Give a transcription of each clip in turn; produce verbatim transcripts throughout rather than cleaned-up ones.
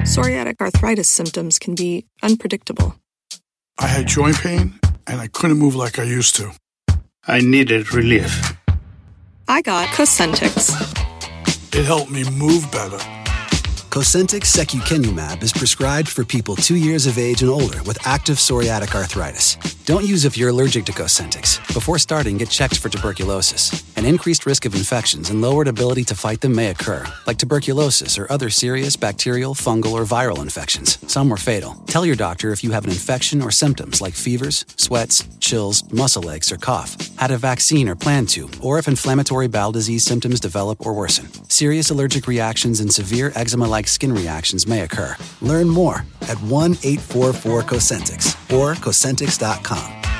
Psoriatic arthritis symptoms can be unpredictable. I had joint pain, and I couldn't move like I used to. I needed relief. I got Cosentyx. It helped me move better. Cosentyx secukinumab is prescribed for people two years of age and older with active psoriatic arthritis. Don't use if you're allergic to Cosentyx. Before starting, get checked for tuberculosis. An increased risk of infections and lowered ability to fight them may occur, like tuberculosis or other serious bacterial, fungal, or viral infections. Some were fatal. Tell your doctor if you have an infection or symptoms like fevers, sweats, chills, muscle aches, or cough, had a vaccine or plan to, or if inflammatory bowel disease symptoms develop or worsen. Serious allergic reactions and severe eczema-like skin reactions may occur. Learn more at one eight four four Cosentyx or Cosentyx dot com.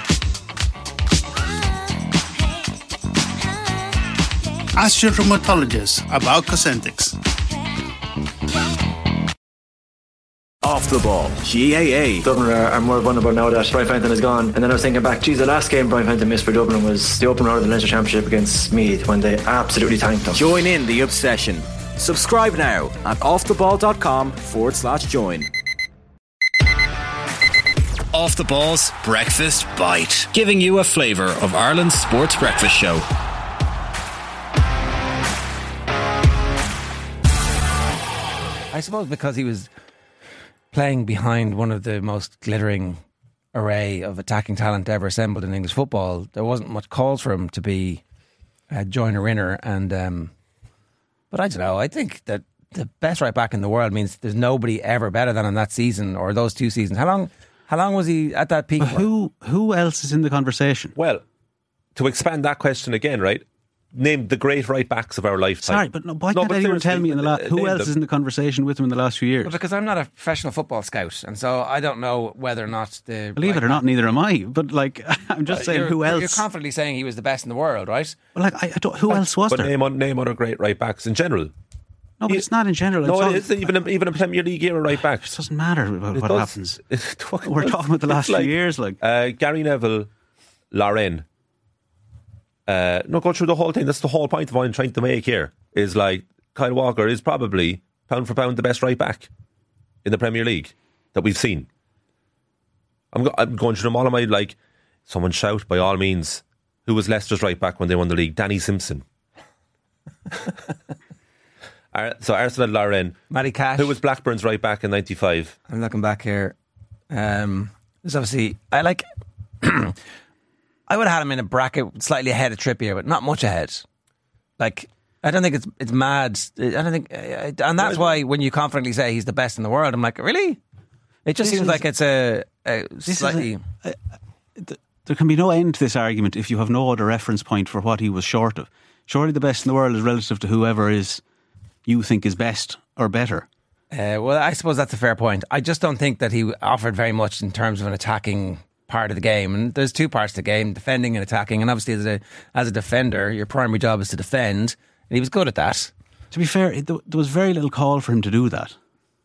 Ask your rheumatologist about Cosentyx. Off the ball, G A A. Dublin are, are more vulnerable now that Brian Fenton is gone. And then I was thinking back, geez, the last game Brian Fenton missed for Dublin was the opener of the Leinster Championship against Meath when they absolutely tanked them. Join in the obsession. Subscribe now at offtheball.com forward slash join. Off the Ball's Breakfast Bite, giving you a flavour of Ireland's sports breakfast show. I suppose because he was playing behind one of the most glittering array of attacking talent ever assembled in English football, there wasn't much calls for him to be a joiner inner. And um, but I don't know. I think that the best right back in the world means there's nobody ever better than him that season or those two seasons. How long? How long was he at that peak? But who who else is in the conversation? Well, to expand that question again, right? Name the great right backs of our lifetime. Sorry, but no, why can't no, anyone tell me in the last, who else them. is in the conversation with him in the last few years? Well, because I'm not a professional football scout, and so I don't know whether or not the believe right it or not, neither am I. But like, I'm just uh, saying, who else? You're confidently saying he was the best in the world, right? Well, like, I, I don't. Who but, else was but there? Name name other great right backs in general. No, but he, it's not in general. No, it's it is even a, even a Premier League era right back. It doesn't matter about it what does. happens. It, We're talking about the last like, few years, like uh, Gary Neville, Lauren. Uh, no, go through the whole thing. That's the whole point of what I'm trying to make here. Is like Kyle Walker is probably pound for pound the best right back in the Premier League that we've seen. I'm, go- I'm going through them all. Of my like, someone shout by all means. Who was Leicester's right back when they won the league? Danny Simpson. So Arsenal, Lauren, Matty Cash. Who was Blackburn's right back in ninety-five? I'm looking back here. Um, there's obviously I like. I would have had him in a bracket slightly ahead of Trippier, but not much ahead. Like, I don't think it's it's mad. I don't think, and that's why when you confidently say he's the best in the world, I'm like, really? It just this seems is, like it's a, a slightly. A, a, a, there can be no end to this argument if you have no other reference point for what he was short of. Surely the best in the world is relative to whoever is you think is best or better. Uh, well, I suppose that's a fair point. I just don't think that he offered very much in terms of an attacking part of the game, and there's two parts to the game, defending and attacking, and obviously as a as a defender your primary job is to defend, and he was good at that. To be fair, it, there was very little call for him to do that.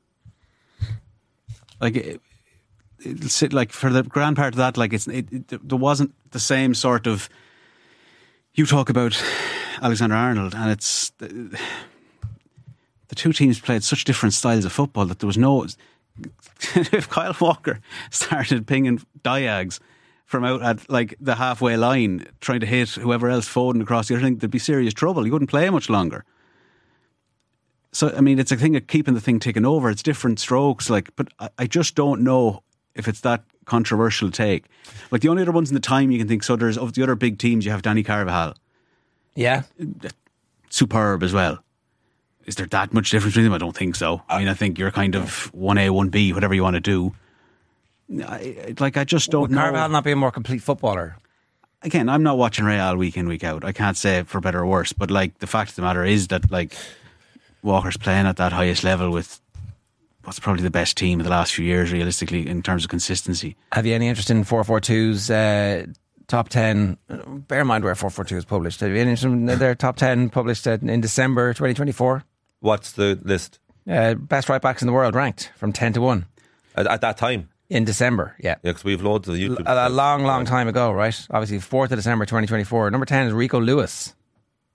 Like it, it, like for the grand part of that, like it's it, it, there wasn't the same sort of, you talk about Alexander Arnold, and it's the, the two teams played such different styles of football that there was no. If Kyle Walker started pinging diags from out at like the halfway line, trying to hit whoever else Foden across the other thing, there'd be serious trouble. He wouldn't play much longer. So I mean, it's a thing of keeping the thing ticking over. It's different strokes, like, but I, I just don't know if it's that controversial take. Like the only other ones in the time you can think. So there's of the other big teams, you have Danny Carvajal. Yeah, superb as well. Is there that much difference between them? I don't think so. I mean, I think you're kind of one A, one B, whatever you want to do. I, like, I just don't Would know. Carvajal not be a more complete footballer? Again, I'm not watching Real week in, week out. I can't say for better or worse, but like the fact of the matter is that like Walker's playing at that highest level with what's probably the best team of the last few years, realistically, in terms of consistency. Have you any interest in four forty-two's uh, top ten? Bear in mind where four forty-two is published. Have you any interest in their top ten published in December twenty twenty-four? What's the list? Uh, best right backs in the world, ranked from ten to one. At, at that time? In December, yeah. Yeah, because we've loads of the YouTube. A, a long, long time ago, right? Obviously, fourth of December twenty twenty-four. Number ten is Rico Lewis.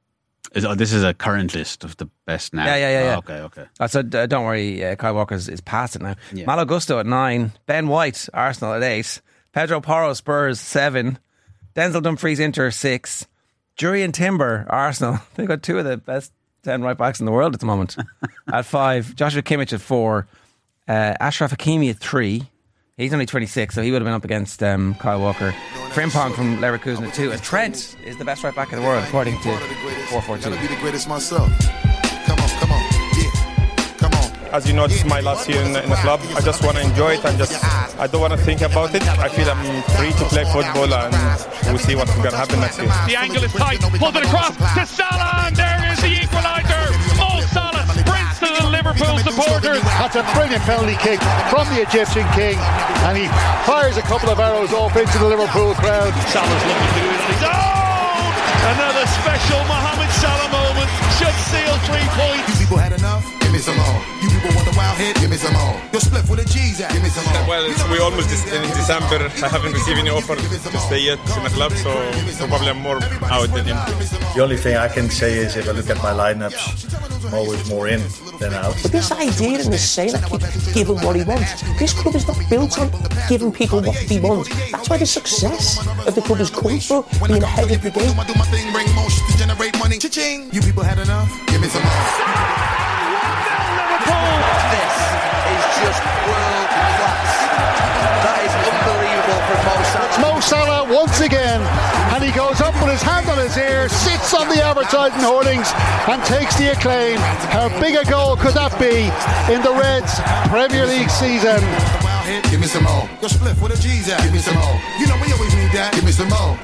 Is, oh, this is a current list of the best now. Yeah, yeah, yeah. Oh, yeah. okay, okay. I said, uh, don't worry, uh, Kyle Walker is, is past it now. Yeah. Malo Gusto at nine, Ben White, Arsenal at eight, Pedro Porro, Spurs, seven, Denzel Dumfries, Inter, six, Jurrien Timber, Arsenal. They've got two of the best ten right backs in the world at the moment. At five, Joshua Kimmich at four, uh, Ashraf Hakimi at three. He's only twenty-six, so he would have been up against um, Kyle Walker. Frimpong from Leverkusen at two. And Trent is the best right back in the world, according to four forty-two. Be the greatest myself. Come on, come on, yeah, come on. As you know, this is my last year in the, in the club. I just want to enjoy it and just, I don't want to think about it. I feel I'm free to play football and we'll see what's going to happen next year. The angle is tight, pulls it across to Salah, and there is the equaliser. Mo Salah sprints to the Liverpool supporters. That's a brilliant penalty kick from the Egyptian king, and he fires a couple of arrows off into the Liverpool crowd. Salah's looking to do it on his own. Another special Mohamed Salah moment should seal three points. You people had enough? Give me some more. You people want the wild hit? Give me some more. You're split with the G's at? Give me some more. Well, we almost in December. I haven't received any offer to stay yet in the club, so probably I'm more out than in. The only thing I can say is if I look at my lineups, I'm always more in than out. But this idea and this saying that keeps giving what he wants, this club is not built on giving people what they want. That's why the success of the club has come through being ahead of the game. I do my thing, bring motion to generate money. Cha-ching. You people had enough? Give me some more. Liverpool! This is just world class. That is unbelievable from Mo Salah. It's Mo Salah once again, and he goes up with his hand on his ear, sits on the advertising hoardings and takes the acclaim. How big a goal could that be in the Reds Premier League season? Give me some more. You're split with the G's at? Give me some more. You know we always need that. Give me some more.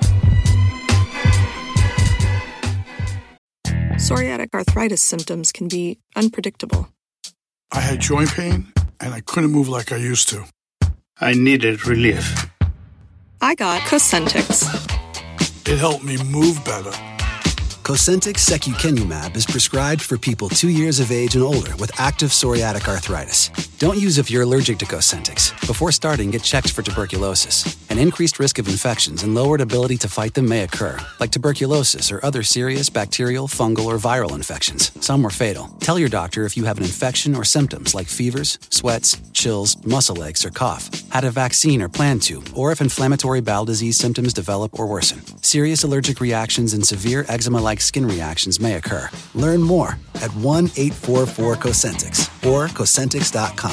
Psoriatic arthritis symptoms can be unpredictable. I had joint pain, and I couldn't move like I used to. I needed relief. I got Cosentix. It helped me move better. Cosentix secukinumab is prescribed for people two years of age and older with active psoriatic arthritis. Don't use if you're allergic to Cosentix. Before starting, get checked for tuberculosis. An increased risk of infections and lowered ability to fight them may occur, like tuberculosis or other serious bacterial, fungal, or viral infections. Some were fatal. Tell your doctor if you have an infection or symptoms like fevers, sweats, chills, muscle aches, or cough, had a vaccine or plan to, or if inflammatory bowel disease symptoms develop or worsen. Serious allergic reactions and severe eczema-like skin reactions may occur. Learn more at one eight four four Cosentix or Cosentix dot com.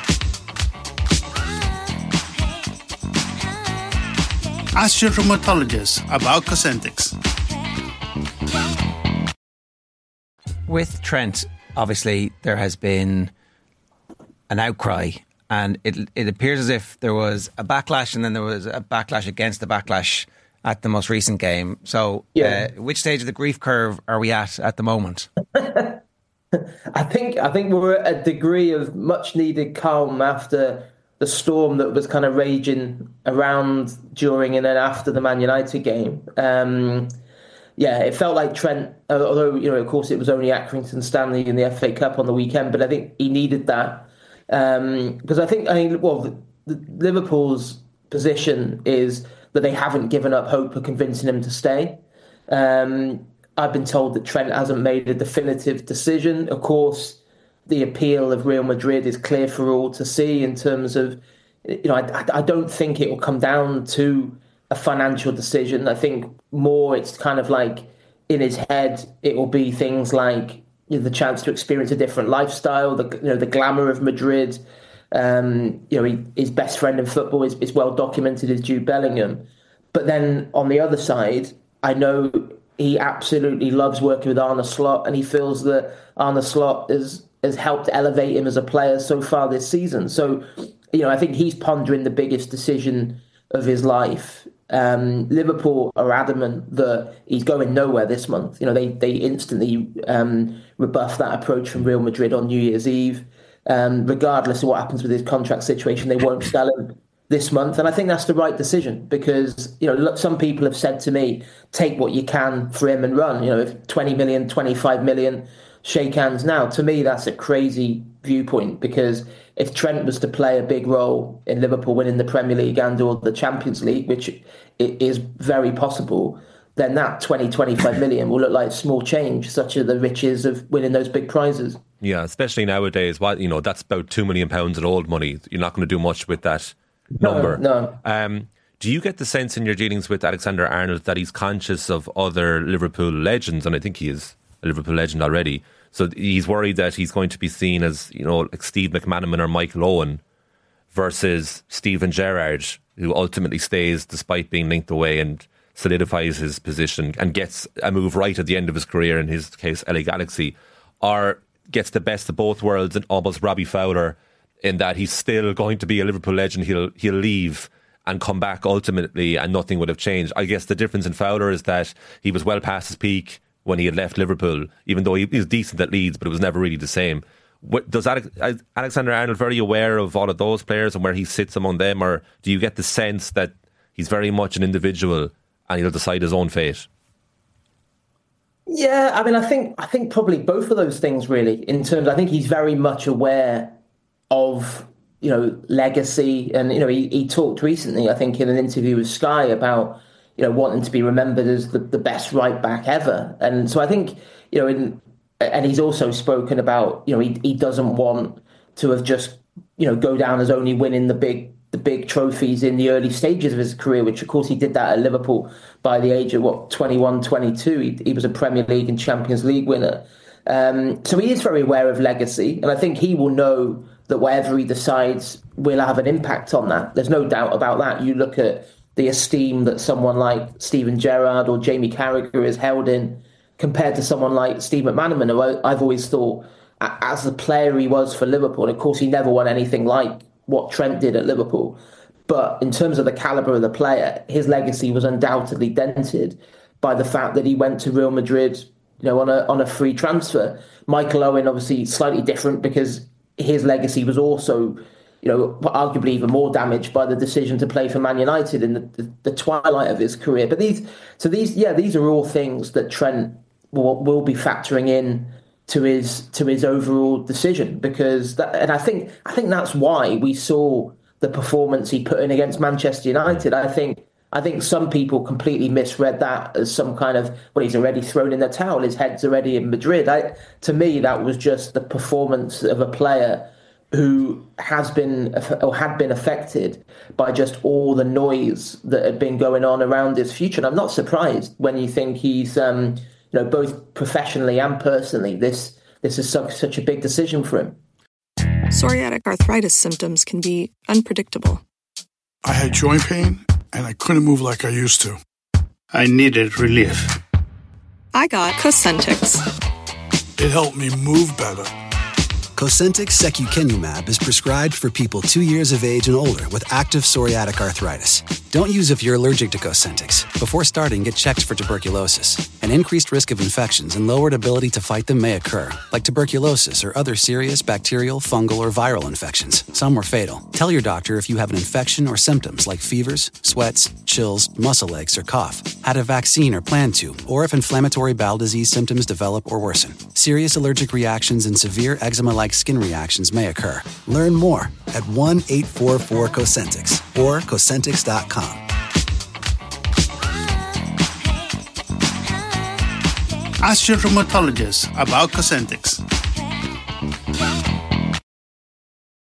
Ask your rheumatologist about Cosentix. With Trent, obviously, there has been an outcry, and it it appears as if there was a backlash, and then there was a backlash against the backlash at the most recent game. So, Yeah. uh, which stage of the grief curve are we at at the moment? I think I think we're at a degree of much needed calm after the storm that was kind of raging around during and then after the Man United game. Um, yeah, it felt like Trent, although, you know, of course it was only Accrington Stanley in the F A Cup on the weekend, but I think he needed that. Um, because I think, I mean, well, the, the, Liverpool's position is that they haven't given up hope of convincing him to stay. Um, I've been told that Trent hasn't made a definitive decision. Of course, the appeal of Real Madrid is clear for all to see in terms of, you know, I, I don't think it will come down to a financial decision. I think more it's kind of like in his head, it will be things like, you know, the chance to experience a different lifestyle, the, you know, the glamour of Madrid. Um, you know, he, his best friend in football is, is well documented as Jude Bellingham. But then on the other side, I know he absolutely loves working with Arne Slot, and he feels that Arne Slot has, has helped elevate him as a player so far this season. So, you know, I think he's pondering the biggest decision of his life. Um, Liverpool are adamant that he's going nowhere this month. You know, they they instantly um, rebuffed that approach from Real Madrid on New Year's Eve. Um, regardless of what happens with his contract situation, they won't sell him this month. And I think that's the right decision because, you know, look, some people have said to me, take what you can for him and run. You know, if twenty million, twenty-five million, shake hands now. To me, that's a crazy viewpoint because if Trent was to play a big role in Liverpool winning the Premier League and or the Champions League, which it is very possible, then that twenty, twenty-five million will look like small change, such are the riches of winning those big prizes. Yeah, especially nowadays. What you know, that's about two million pounds in old money. You're not going to do much with that number. No. no. Um, do you get the sense in your dealings with Alexander Arnold that he's conscious of other Liverpool legends, and I think he is a Liverpool legend already? So he's worried that he's going to be seen as, you know, like Steve McManaman or Michael Owen versus Steven Gerrard, who ultimately stays despite being linked away and solidifies his position and gets a move right at the end of his career, in his case L A Galaxy, or gets the best of both worlds and almost Robbie Fowler, in that he's still going to be a Liverpool legend. He'll he'll leave and come back ultimately and nothing would have changed. I guess the difference in Fowler is that he was well past his peak when he had left Liverpool, even though he was decent at Leeds, but it was never really the same. What, does Alex, Alexander Arnold very aware of all of those players and where he sits among them, or do you get the sense that he's very much an individual and he'll decide his own fate? Yeah, I mean, I think I think probably both of those things, really. In terms, I think he's very much aware of, you know, legacy, and you know, he, he talked recently, I think, in an interview with Sky about, you know, wanting to be remembered as the, the best right back ever, and so I think, you know, in, and he's also spoken about, you know, he he doesn't want to have just, you know, go down as only winning the big. the big trophies in the early stages of his career, which of course he did that at Liverpool by the age of what, twenty-one, twenty-two. He, he was a Premier League and Champions League winner. Um, so he is very aware of legacy, and I think he will know that whatever he decides will have an impact on that. There's no doubt about that. You look at the esteem that someone like Steven Gerrard or Jamie Carragher is held in compared to someone like Steve McManaman, who I've always thought, as the player he was for Liverpool, and of course he never won anything like what Trent did at Liverpool, but in terms of the calibre of the player, his legacy was undoubtedly dented by the fact that he went to Real Madrid, you know, on a on a free transfer. Michael Owen, obviously slightly different, because his legacy was also, you know, arguably even more damaged by the decision to play for Man United in the, the, the twilight of his career. But these, so these, yeah, these are all things that Trent will, will be factoring in to his to his overall decision, because that, and I think I think that's why we saw the performance he put in against Manchester United. I think I think some people completely misread that as some kind of, well, he's already thrown in the towel, his head's already in Madrid. I, to me, that was just the performance of a player who has been or had been affected by just all the noise that had been going on around his future. And I'm not surprised when you think he's um, you know, both professionally and personally, this this is such, such a big decision for him. Psoriatic arthritis symptoms can be unpredictable. I had joint pain, and I couldn't move like I used to. I needed relief. I got Cosentix. It helped me move better. Cosentix secukinumab is prescribed for people two years of age and older with active psoriatic arthritis. Don't use if you're allergic to Cosentix. Before starting, get checked for tuberculosis. An increased risk of infections and lowered ability to fight them may occur, like tuberculosis or other serious bacterial, fungal, or viral infections. Some were fatal. Tell your doctor if you have an infection or symptoms like fevers, sweats, chills, muscle aches, or cough, had a vaccine or plan to, or if inflammatory bowel disease symptoms develop or worsen. Serious allergic reactions and severe eczema-like skin reactions may occur. Learn more at one eight four four Cosentix or Cosentix dot com. Ask your rheumatologist about Cosentix.